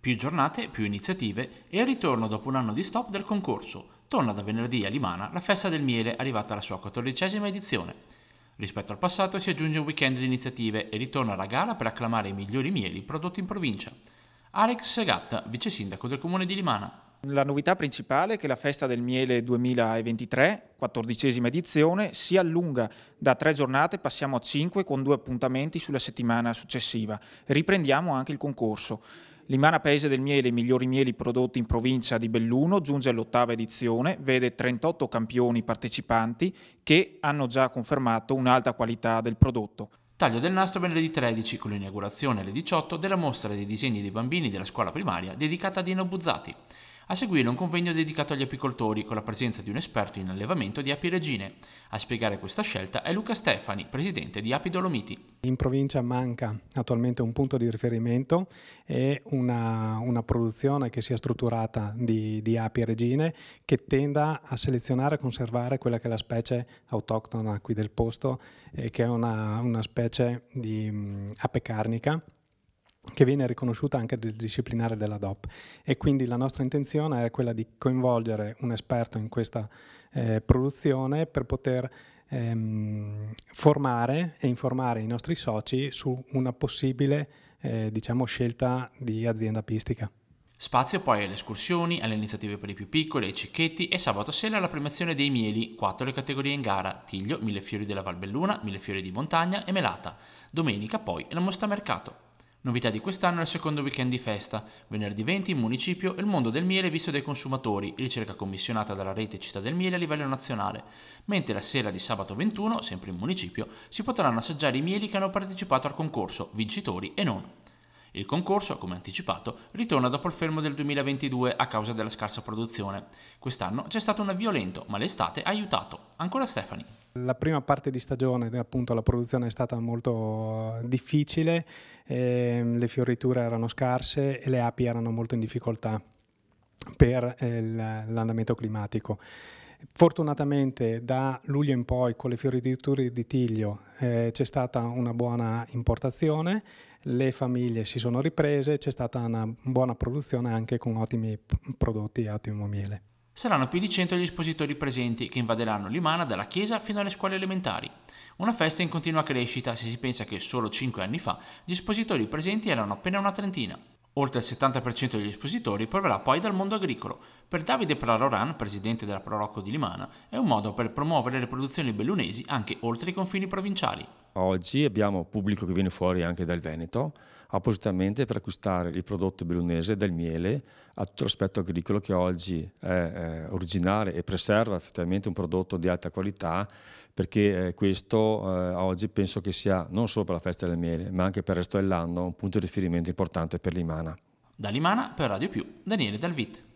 Più giornate, più iniziative e il ritorno dopo un anno di stop del concorso. Torna da venerdì a Limana la festa del miele arrivata alla sua 14ª edizione. Rispetto al passato si aggiunge un weekend di iniziative e ritorna la gala per acclamare i migliori mieli prodotti in provincia. Alex Segatta, vice sindaco del comune di Limana. La novità principale è che la Festa del Miele 2023, 14ª edizione, si allunga da 3 giornate, passiamo a 5 con 2 appuntamenti sulla settimana successiva. Riprendiamo anche il concorso. Limana Paese del Miele, i migliori mieli prodotti in provincia di Belluno, giunge all'8ª edizione, vede 38 campioni partecipanti che hanno già confermato un'alta qualità del prodotto. Taglio del nastro venerdì 13 con l'inaugurazione alle 18 della mostra dei disegni dei bambini della scuola primaria dedicata a Dino Buzzati. A seguire un convegno dedicato agli apicoltori con la presenza di un esperto in allevamento di api regine. A spiegare questa scelta è Luca Stefani, presidente di Api Dolomiti. In provincia manca attualmente un punto di riferimento e una produzione che sia strutturata di api regine che tenda a selezionare e conservare quella che è la specie autoctona qui del posto, che è una specie di ape carnica che viene riconosciuta anche del disciplinare della DOP, e quindi la nostra intenzione è quella di coinvolgere un esperto in questa produzione per poter formare e informare i nostri soci su una possibile scelta di azienda apistica. Spazio poi alle escursioni, alle iniziative per i più piccoli, ai cicchetti e sabato sera alla premiazione dei mieli, 4 le categorie in gara, tiglio, millefiori della Valbelluna, millefiori di montagna e melata. Domenica poi la mostra mercato. Novità di quest'anno è il secondo weekend di festa. Venerdì 20 in municipio il mondo del miele visto dai consumatori, ricerca commissionata dalla rete Città del Miele a livello nazionale, mentre la sera di sabato 21, sempre in municipio, si potranno assaggiare i mieli che hanno partecipato al concorso, vincitori e non. Il concorso, come anticipato, ritorna dopo il fermo del 2022 a causa della scarsa produzione. Quest'anno c'è stato un avvio lento, ma l'estate ha aiutato. Ancora Stefani. La prima parte di stagione, appunto, la produzione è stata molto difficile, le fioriture erano scarse e le api erano molto in difficoltà per l'andamento climatico. Fortunatamente da luglio in poi con le fioriture di tiglio c'è stata una buona importazione, le famiglie si sono riprese, c'è stata una buona produzione anche con ottimi prodotti e ottimo miele. Saranno più di 100 gli espositori presenti che invaderanno Limana dalla chiesa fino alle scuole elementari. Una festa in continua crescita se si pensa che solo 5 anni fa gli espositori presenti erano appena una trentina. Oltre il 70% degli espositori proverà poi dal mondo agricolo. Per Davide Praroran, presidente della Prorocco di Limana, è un modo per promuovere le produzioni bellunesi anche oltre i confini provinciali. Oggi abbiamo pubblico che viene fuori anche dal Veneto, appositamente per acquistare il prodotto bellunese del miele a tutto l'aspetto agricolo che oggi è originale e preserva effettivamente un prodotto di alta qualità, perché questo oggi penso che sia non solo per la festa del miele ma anche per il resto dell'anno un punto di riferimento importante per Limana. Da Limana per Radio Più, Daniele Dalvit.